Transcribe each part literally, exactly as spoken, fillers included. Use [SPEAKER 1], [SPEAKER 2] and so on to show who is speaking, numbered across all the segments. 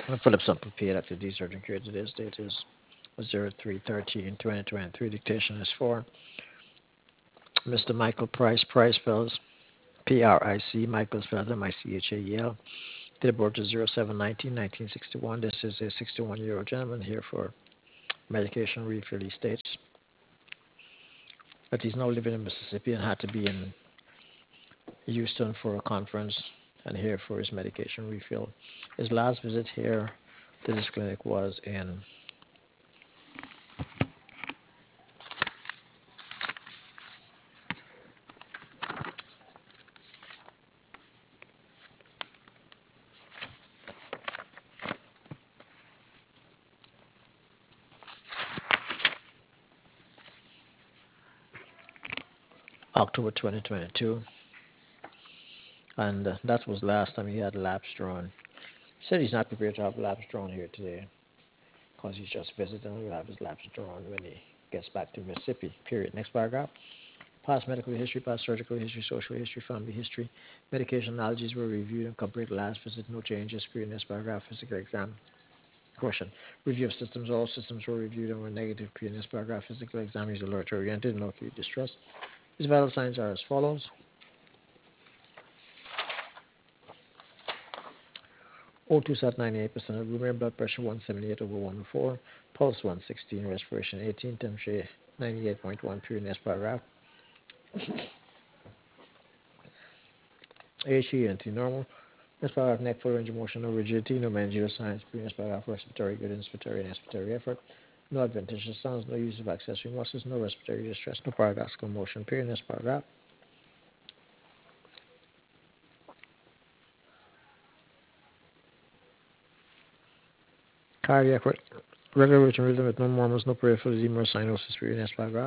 [SPEAKER 1] And Philip Sample paid after D surgeon created today's date is zero three thirteen twenty twenty-three. Dictation is for Mister Michael Price. Price spells P R I C. Michael spells M I C H A E L. Date of birth is zero seven nineteen nineteen sixty-one. This is a sixty-one year old gentleman here for medication refill. He states that he's now living in Mississippi and had to be in Houston for a conference and here for his medication refill. His last visit here to this clinic was in October twenty twenty-two, and uh, that was the last time he had labs drawn. He said he's not prepared to have labs drawn here today because he's just visiting and will have his labs drawn when he gets back to Mississippi. Period. Next paragraph. Past medical history, past surgical history, social history, family history. Medication allergies were reviewed and compared to last visit. No changes. Period. Next paragraph. Physical exam. Question. Review of systems. All systems were reviewed and were negative. Period. Next paragraph. Physical exam is alert oriented. No acute distress. His vital signs are as follows. O two sat ninety-eight percent of room air, blood pressure one seventy-eight over one oh four, pulse one sixteen, respiration eighteen, temperature ninety-eight point one. Period. Next paragraph. A H E N T normal. Next paragraph. Neck full range of motion, no rigidity, no managerial signs. Period. Next paragraph. Respiratory good, inspiratory and expiratory effort. No adventitious sounds, no use of accessory muscles, no respiratory distress, no paradoxical motion. Period. Next paragraph. Cardiac regular routine rhythm with no murmurs, no peripheral edema or cyanosis. Period. Next paragraph.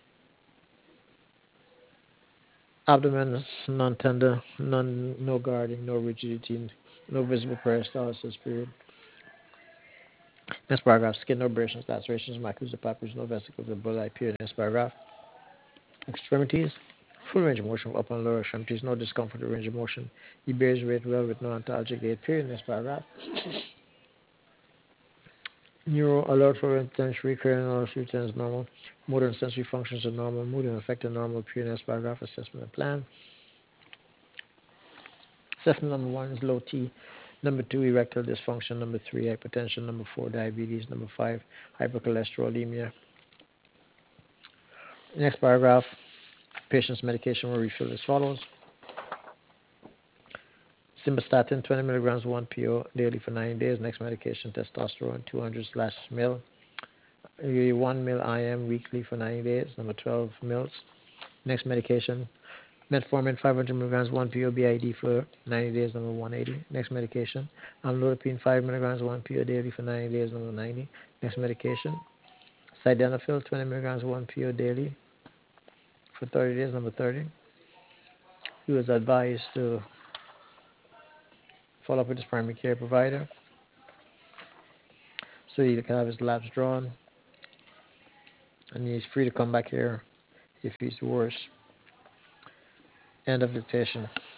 [SPEAKER 1] Abdomen non-tender, none, no guarding, no rigidity, no visible peristalsis. Period. Next paragraph. Skin, no abrasions, lacerations, maculae, papillars, no vesicles, and bulli. Period. Next paragraph. Extremities. Full range of motion of upper and lower extremities, no discomfort or range of motion. He bears weight well with no ontologic gait. Period. Next paragraph. Neuro alert for intense recurring oral routines normal. Motor and sensory functions are normal. Mood and affected normal. Period. Next paragraph. Assessment and plan. Assessment number one is low T. Number two, erectile dysfunction. Number three, hypertension. Number four, diabetes. Number five, hypercholesterolemia. Next paragraph. Patient's medication will refill as follows. Simvastatin, twenty milligrams one P O daily for ninety days. Next medication, testosterone, two hundred slash mil. one mil I M weekly for ninety days. Number twelve mils. Next medication, metformin, five hundred milligrams one P O B I D for ninety days. Number one eighty. Next medication, amlodipine, five milligrams one P O daily for ninety days. Number ninety. Next medication, sildenafil, twenty milligrams one P O daily for thirty days. Number thirty. He was advised to follow up with his primary care provider so he can have his labs drawn, and he's free to come back here if he's worse. End of dictation.